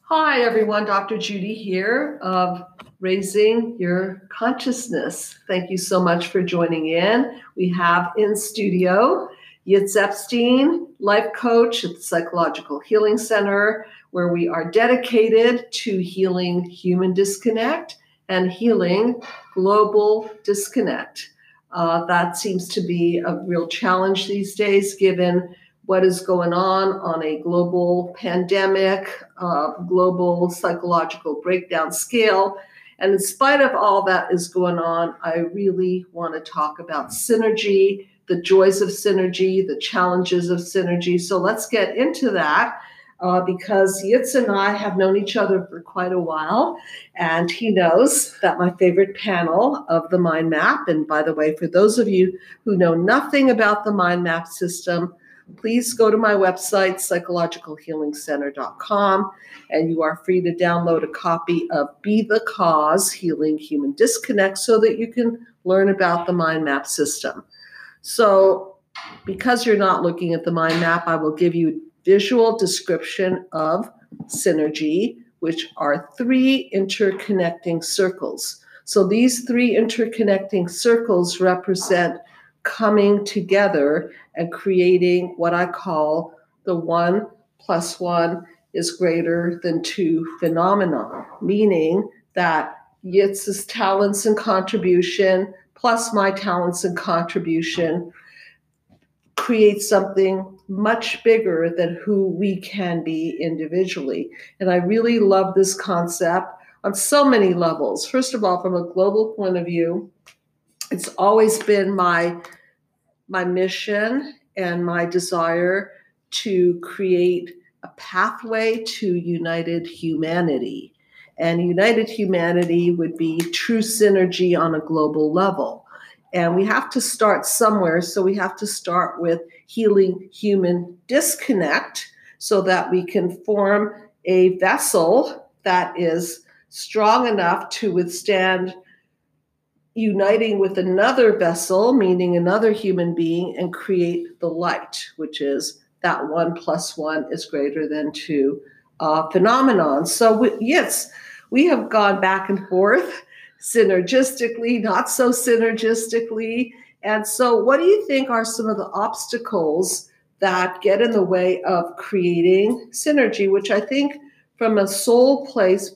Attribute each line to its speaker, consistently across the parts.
Speaker 1: Hi, everyone. Dr. Judy here of Raising Your Consciousness. Thank you so much for joining in. We have in studio Yitz Epstein, life coach at the Psychological Healing Center, where we are dedicated to healing human disconnect and healing global disconnect. That seems to be a real challenge these days, given what is going on a global pandemic, global psychological breakdown scale. And in spite of all that is going on, I really want to talk about synergy, the joys of synergy, the challenges of synergy. So let's get into that. Because Yitz and I have known each other for quite a while, and he knows that my favorite panel of the mind map, and by the way, for those of you who know nothing about the mind map system, please go to my website, psychologicalhealingcenter.com, and you are free to download a copy of Be the Cause, Healing Human Disconnect, so that you can learn about the mind map system. So because you're not looking at the mind map, I will give you a visual description of synergy, which are three interconnecting circles. So these three interconnecting circles represent coming together and creating what I call the 1 + 1 is greater than 2 phenomenon, meaning that Yitz's talents and contribution plus my talents and contribution create something much bigger than who we can be individually. And I really love this concept on so many levels. First of all, from a global point of view, it's always been my mission and my desire to create a pathway to united humanity. And united humanity would be true synergy on a global level. And we have to start somewhere. So we have to start with healing human disconnect so that we can form a vessel that is strong enough to withstand uniting with another vessel, meaning another human being, and create the light, which is that 1 + 1 is greater than 2 phenomenon. So yes, we have gone back and forth synergistically, not so synergistically. And so what do you think are some of the obstacles that get in the way of creating synergy, which I think from a soul place,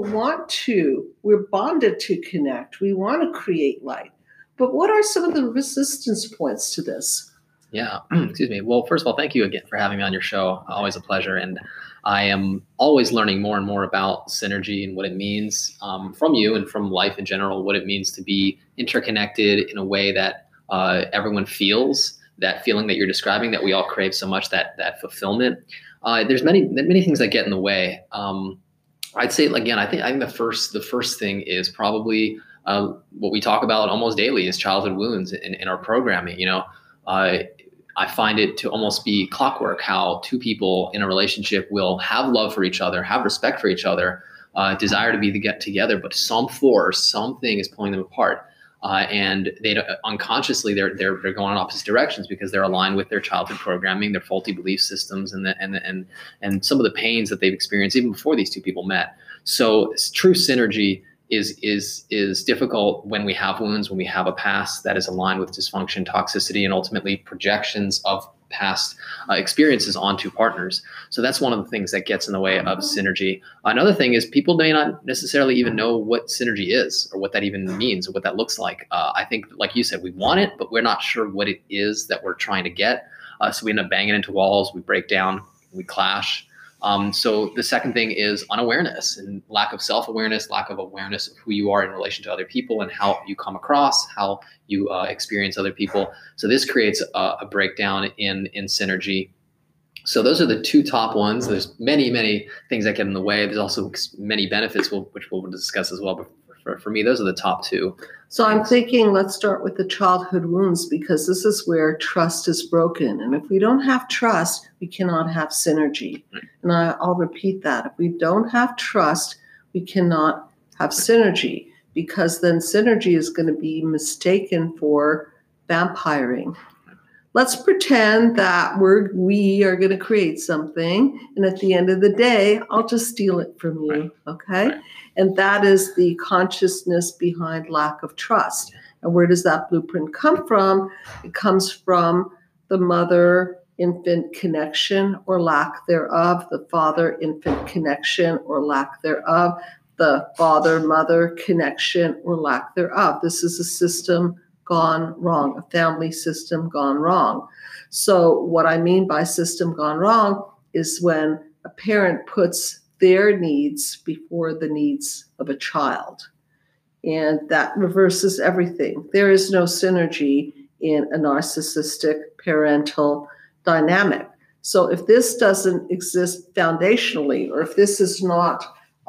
Speaker 1: we're bonded to connect. We want to create light. But what are some of the resistance points to this?
Speaker 2: Yeah, excuse me. Well, first of all, thank you again for having me on your show. Always a pleasure. And I am always learning more and more about synergy and what it means from you and from life in general, what it means to be interconnected in a way that everyone feels, that feeling that you're describing, that we all crave so much, that fulfillment. There's many things that get in the way. I'd say, again, I think the first thing is probably what we talk about almost daily is childhood wounds in our programming. I find it to almost be clockwork how two people in a relationship will have love for each other, have respect for each other, desire to get together, but some force, something is pulling them apart. And they unconsciously they're going in opposite directions because they're aligned with their childhood programming, their faulty belief systems, and some of the pains that they've experienced even before these two people met. So true synergy is difficult when we have wounds, when we have a past that is aligned with dysfunction, toxicity, and ultimately projections of past experiences onto partners. So that's one of the things that gets in the way of synergy. Another thing is people may not necessarily even know what synergy is or what that even means or what that looks like. I think, like you said, we want it, but we're not sure what it is that we're trying to get. So we end up banging into walls, we break down, we clash. So the second thing is unawareness and lack of self-awareness, lack of awareness of who you are in relation to other people and how you come across, how you experience other people. So this creates a breakdown in synergy. So those are the two top ones. There's many things that get in the way. There's also many benefits, which we'll discuss as well. But for me, those are the top two.
Speaker 1: So I'm thinking, let's start with the childhood wounds, because this is where trust is broken. And if we don't have trust, we cannot have synergy. And I'll repeat that. If we don't have trust, we cannot have synergy, because then synergy is going to be mistaken for vampiring. Let's pretend that we are going to create something, and at the end of the day, I'll just steal it from you,
Speaker 2: Right.
Speaker 1: okay?
Speaker 2: Right.
Speaker 1: And that is the consciousness behind lack of trust. And where does that blueprint come from? It comes from the mother-infant connection or lack thereof, the father-infant connection or lack thereof, the father-mother connection or lack thereof. This is a system gone wrong, a family system gone wrong. So what I mean by system gone wrong is when a parent puts their needs before the needs of a child. And that reverses everything. There is no synergy in a narcissistic parental dynamic. So if this doesn't exist foundationally, or if this is not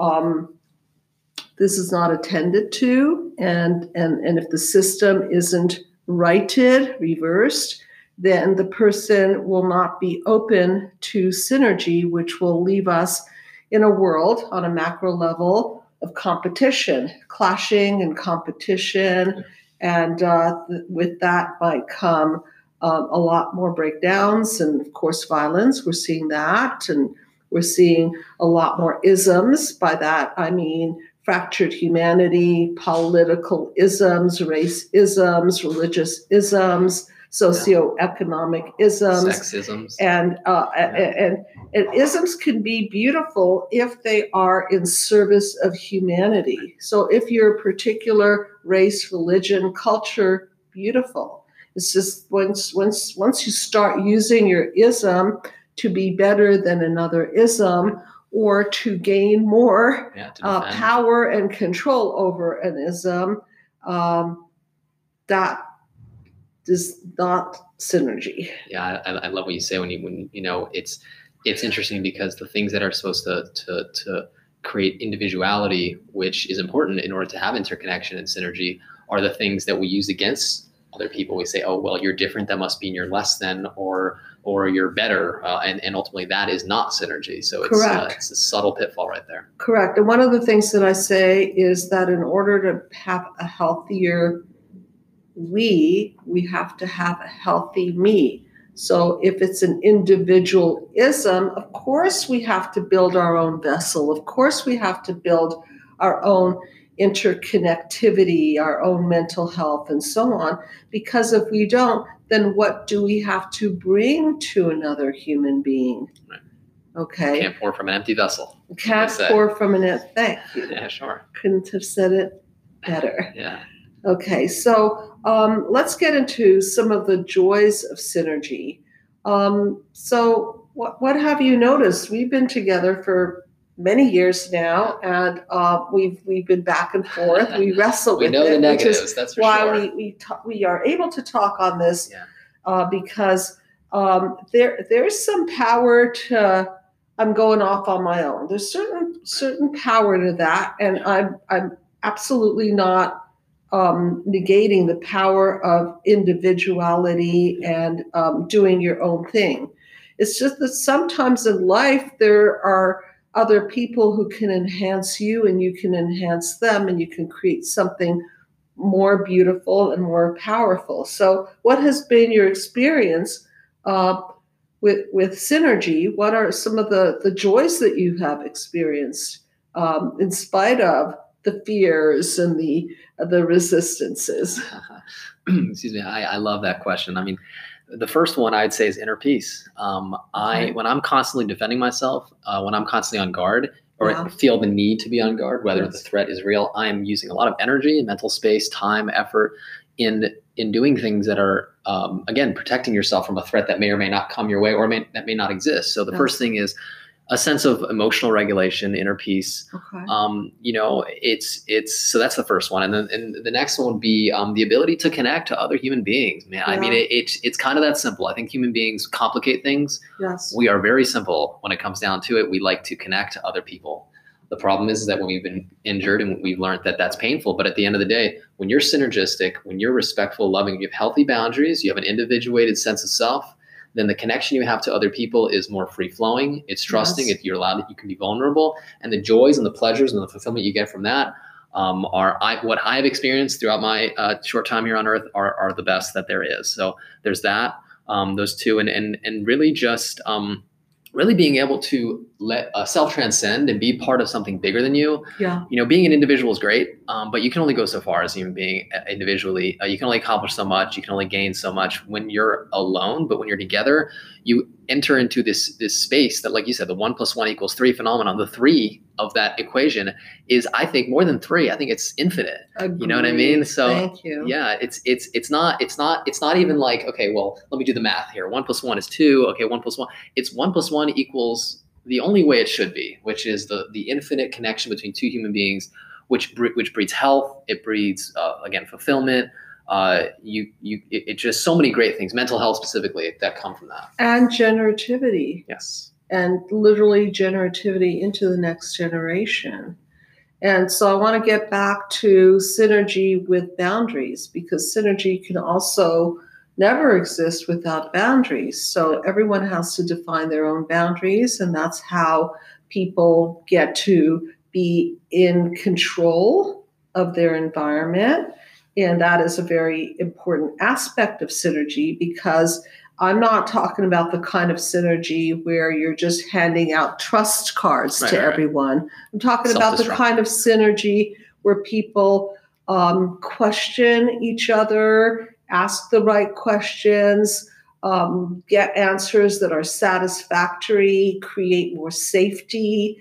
Speaker 1: attended to, and if the system isn't righted, reversed, then the person will not be open to synergy, which will leave us in a world on a macro level of competition, clashing and competition. And with that might come a lot more breakdowns and, of course, violence. We're seeing that. And we're seeing a lot more isms. By that, I mean fractured humanity, political isms, race isms, religious isms, socioeconomic isms,
Speaker 2: Sexisms.
Speaker 1: and isms can be beautiful if they are in service of humanity. So if you're a particular race, religion, culture, beautiful. It's just once you start using your ism to be better than another ism, or to gain more power and control over an ism, that is not synergy.
Speaker 2: Yeah, I love what you say when you know it's interesting because the things that are supposed to create individuality, which is important in order to have interconnection and synergy, are the things that we use against other people. We say, oh, well, you're different, that must mean you're less than, or you're better, and ultimately that is not synergy. So it's a subtle pitfall right there.
Speaker 1: Correct. And one of the things that I say is that in order to have a healthier we have to have a healthy me. So if it's an individualism, of course we have to build our own vessel. Of course we have to build our own interconnectivity, our own mental health, and so on. Because if we don't, then what do we have to bring to another human being?
Speaker 2: Right.
Speaker 1: Okay.
Speaker 2: You can't pour from an empty vessel.
Speaker 1: Can't pour from an empty. Thank you.
Speaker 2: Yeah, sure.
Speaker 1: Couldn't have said it better.
Speaker 2: Yeah.
Speaker 1: Okay, so let's get into some of the joys of synergy. So what have you noticed? We've been together for many years now, and we've been back and forth. We wrestle with it.
Speaker 2: We know the negatives, that's for
Speaker 1: why
Speaker 2: sure.
Speaker 1: we are able to talk on this, because there's some power to. I'm going off on my own. There's certain power to that, and I'm absolutely not negating the power of individuality and doing your own thing. It's just that sometimes in life there are other people who can enhance you and you can enhance them and you can create something more beautiful and more powerful. So what has been your experience with synergy? What are some of the joys that you have experienced in spite of the fears and the resistances?
Speaker 2: Excuse me. I love that question. I mean, the first one I'd say is inner peace. When I'm constantly defending myself, when I'm constantly on guard, or feel the need to be on guard, whether the threat is real, I am using a lot of energy and mental space, time, effort in doing things that are, again, protecting yourself from a threat that may or may not come your way, or that may not exist. So the first thing is a sense of emotional regulation, inner peace.
Speaker 1: Okay.
Speaker 2: So that's the first one. And then the next one would be the ability to connect to other human beings, man. Yeah. I mean, it's kind of that simple. I think human beings complicate things.
Speaker 1: Yes.
Speaker 2: We are very simple when it comes down to it. We like to connect to other people. The problem is that when we've been injured and we've learned that that's painful, but at the end of the day, when you're synergistic, when you're respectful, loving, you have healthy boundaries, you have an individuated sense of self, then the connection you have to other people is more free-flowing. It's trusting. If you're allowed, you can be vulnerable. And the joys and the pleasures and the fulfillment you get from that what I've experienced throughout my short time here on Earth are the best that there is. So there's that. those two, and really just really being able to let self transcend and be part of something bigger than you.
Speaker 1: Yeah.
Speaker 2: Being an individual is great, but you can only go so far as a human being individually. You can only accomplish so much. You can only gain so much when you're alone. But when you're together, you enter into this space that, like you said, the 1 + 1 = 3 phenomenon. The 3 of that equation is, I think, more than 3. I think it's infinite.
Speaker 1: Agreed.
Speaker 2: You know what I mean? So
Speaker 1: thank you.
Speaker 2: Yeah, it's not even like, okay, well, let me do the math here. 1 + 1 is 2. Okay, 1 + 1. It's 1 + 1 = the only way it should be, which is the infinite connection between two human beings, which breeds health. It breeds again, fulfillment. It just so many great things, mental health specifically, that come from that.
Speaker 1: And generativity.
Speaker 2: Yes.
Speaker 1: And literally generativity into the next generation. And so I want to get back to synergy with boundaries, because synergy can also never exist without boundaries. So everyone has to define their own boundaries, and that's how people get to be in control of their environment. And that is a very important aspect of synergy, because I'm not talking about the kind of synergy where you're just handing out trust cards to everyone. I'm talking about the kind of synergy where people question each other, ask the right questions, get answers that are satisfactory, create more safety,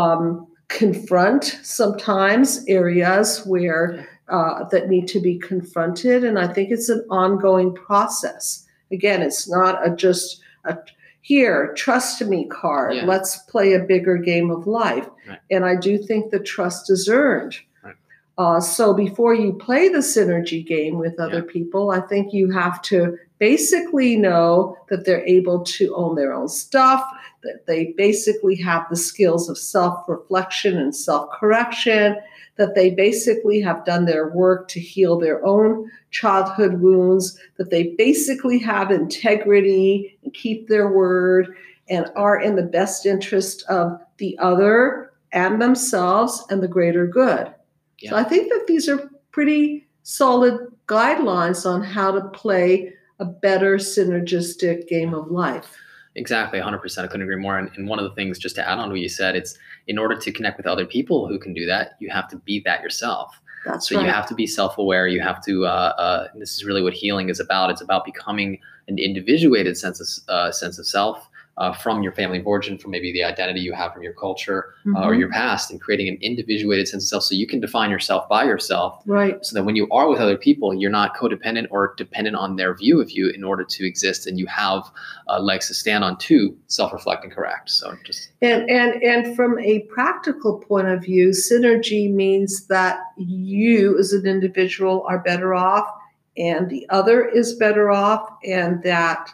Speaker 1: confront sometimes areas where that need to be confronted. And I think it's an ongoing process. Again, it's not just a here, trust me card.
Speaker 2: Yeah.
Speaker 1: Let's play a bigger game of life.
Speaker 2: Right.
Speaker 1: And I do think the trust is earned.
Speaker 2: Right.
Speaker 1: So before you play the synergy game with other people, I think you have to basically know that they're able to own their own stuff, that they basically have the skills of self-reflection and self-correction, that they basically have done their work to heal their own childhood wounds, that they basically have integrity and keep their word and are in the best interest of the other and themselves and the greater good. Yeah. So I think that these are pretty solid guidelines on how to play a better synergistic game of life.
Speaker 2: Exactly, 100%. I couldn't agree more. And one of the things, just to add on to what you said, it's in order to connect with other people who can do that, you have to be that yourself.
Speaker 1: That's
Speaker 2: so
Speaker 1: right.
Speaker 2: You have to be self-aware. You have to. This is really what healing is about. It's about becoming an individuated sense of self from your family of origin, from maybe the identity you have from your culture or your past, and creating an individuated sense of self, so you can define yourself by yourself.
Speaker 1: Right.
Speaker 2: So that when you are with other people, you're not codependent or dependent on their view of you in order to exist, and you have legs to stand on to self-reflect and correct. So just
Speaker 1: and from a practical point of view, synergy means that you as an individual are better off, and the other is better off, and that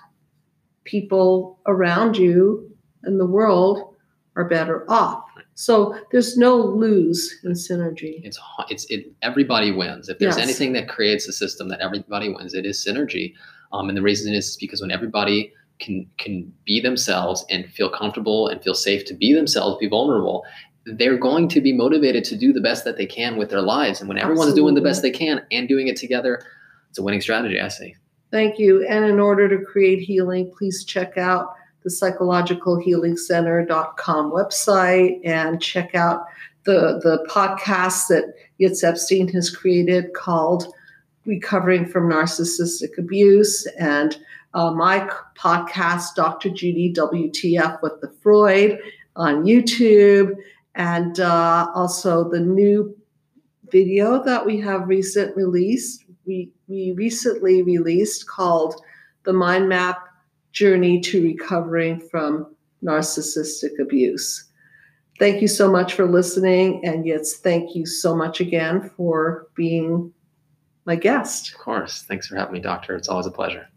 Speaker 1: people around you in the world are better off. So there's no lose in synergy.
Speaker 2: Everybody wins. If there's anything that creates a system that everybody wins, it is synergy. And the reason is because when everybody can be themselves and feel comfortable and feel safe to be themselves, be vulnerable, they're going to be motivated to do the best that they can with their lives. And when everyone's doing the best they can and doing it together, it's a winning strategy, I say.
Speaker 1: Thank you. And in order to create healing, please check out the psychologicalhealingcenter.com website and check out the podcast that Yitz Epstein has created called Recovering from Narcissistic Abuse, and my podcast, Dr. Judy WTF with the Freud, on YouTube, and also the new video that we have recently released called The Mind Map Journey to Recovering from Narcissistic Abuse. Thank you so much for listening. And yes, thank you so much again for being my guest.
Speaker 2: Of course. Thanks for having me, Doctor. It's always a pleasure.